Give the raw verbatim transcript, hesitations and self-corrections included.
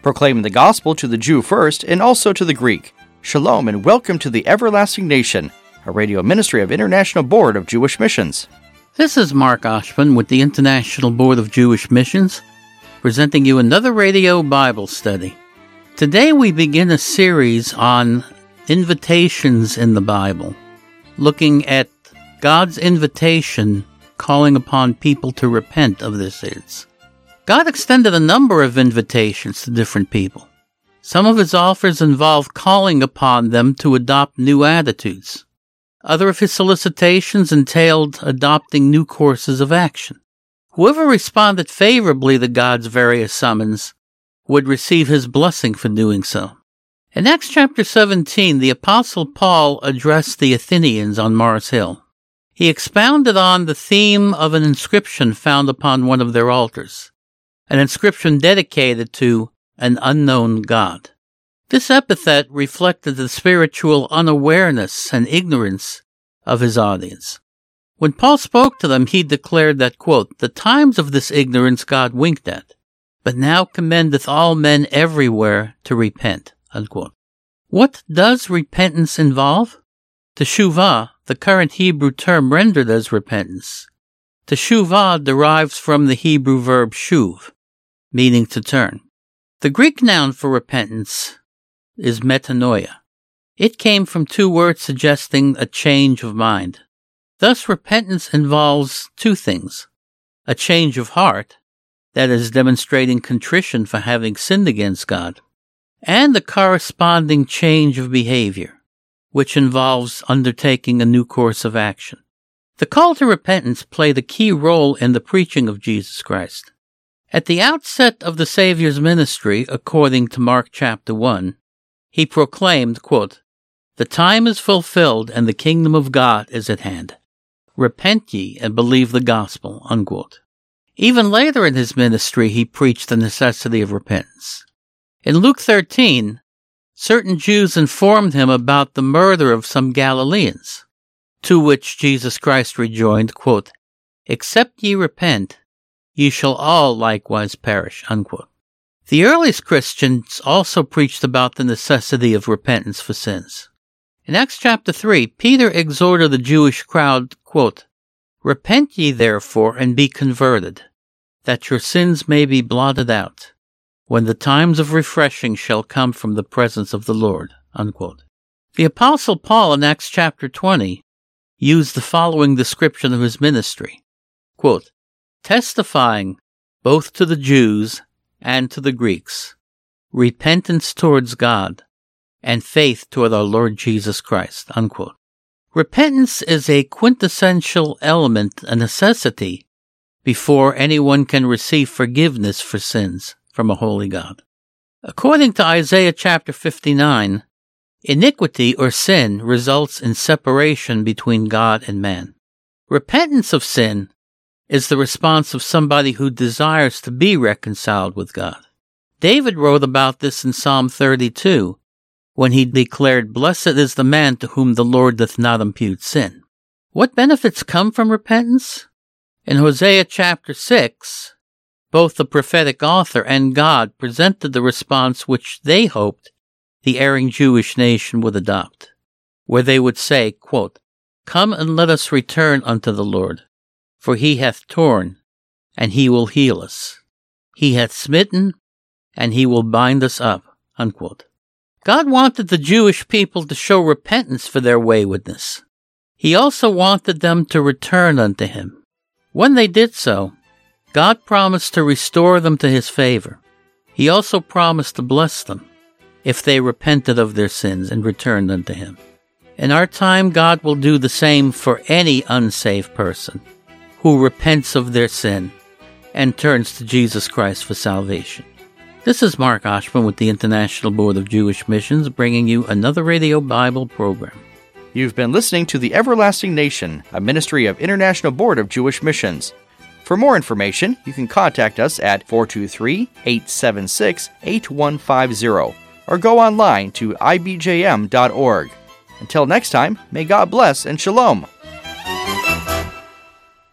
proclaiming the gospel to the Jew first and also to the Greek. Shalom and welcome to the Everlasting Nation, a radio ministry of International Board of Jewish Missions. This is Mark Oshman with the International Board of Jewish Missions, presenting you another radio Bible study. Today we begin a series on invitations in the Bible, looking at God's invitation calling upon people to repent of their sins. God extended a number of invitations to different people. Some of his offers involved calling upon them to adopt new attitudes. Other of his solicitations entailed adopting new courses of action. Whoever responded favorably to God's various summons would receive his blessing for doing so. In Acts chapter seventeen, the Apostle Paul addressed the Athenians on Mars Hill. He expounded on the theme of an inscription found upon one of their altars, an inscription dedicated to an unknown God. This epithet reflected the spiritual unawareness and ignorance of his audience. When Paul spoke to them, he declared that, quote, "The times of this ignorance God winked at, but now commendeth all men everywhere to repent," unquote. What does repentance involve? Teshuvah, the current Hebrew term rendered as repentance. Teshuvah derives from the Hebrew verb shuv, meaning to turn. The Greek noun for repentance is metanoia. It came from two words suggesting a change of mind. Thus, repentance involves two things: a change of heart, that is, demonstrating contrition for having sinned against God, and a corresponding change of behavior, which involves undertaking a new course of action. The call to repentance played a key role in the preaching of Jesus Christ. At the outset of the Savior's ministry, according to Mark chapter one, he proclaimed, quote, "The time is fulfilled and the kingdom of God is at hand. Repent ye and believe the gospel," unquote. Even later in his ministry, he preached the necessity of repentance. In Luke thirteen, certain Jews informed him about the murder of some Galileans, to which Jesus Christ rejoined, quote, "Except ye repent, ye shall all likewise perish," unquote. The earliest Christians also preached about the necessity of repentance for sins. In Acts chapter three, Peter exhorted the Jewish crowd, quote, "Repent ye therefore and be converted, that your sins may be blotted out, when the times of refreshing shall come from the presence of the Lord," unquote. The Apostle Paul in Acts chapter twenty used the following description of his ministry, quote, "Testifying both to the Jews and to the Greeks, repentance towards God, and faith toward our Lord Jesus Christ," unquote. Repentance is a quintessential element, a necessity, before anyone can receive forgiveness for sins from a holy God. According to Isaiah chapter fifty-nine, iniquity or sin results in separation between God and man. Repentance of sin is the response of somebody who desires to be reconciled with God. David wrote about this in Psalm thirty-two, when he declared, "Blessed is the man to whom the Lord doth not impute sin." What benefits come from repentance? In Hosea chapter six, both the prophetic author and God presented the response which they hoped the erring Jewish nation would adopt, where they would say, quote, "Come and let us return unto the Lord, for he hath torn, and he will heal us. He hath smitten, and he will bind us up," unquote. God wanted the Jewish people to show repentance for their waywardness. He also wanted them to return unto him. When they did so, God promised to restore them to his favor. He also promised to bless them if they repented of their sins and returned unto him. In our time, God will do the same for any unsaved person who repents of their sin and turns to Jesus Christ for salvation. This is Mark Oshman with the International Board of Jewish Missions, bringing you another Radio Bible program. You've been listening to The Everlasting Nation, a ministry of International Board of Jewish Missions. For more information, you can contact us at four two three, eight seven six, eight one five zero or go online to I B J M dot org. Until next time, may God bless and shalom.